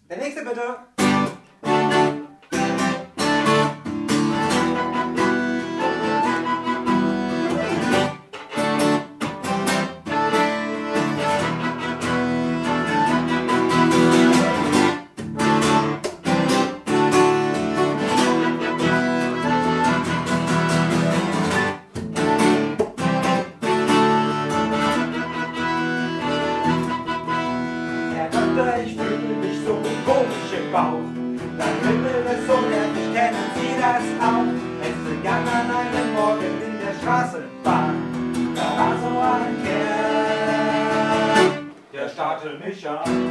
Der nächste bitte. Ich fühle mich so komisch im Bauch. Dein Himmel ist so nervig, kennen Sie das auch? Es begann an einem Morgen in der Straßenbahn. Da war so ein Kerl, der starrte mich an.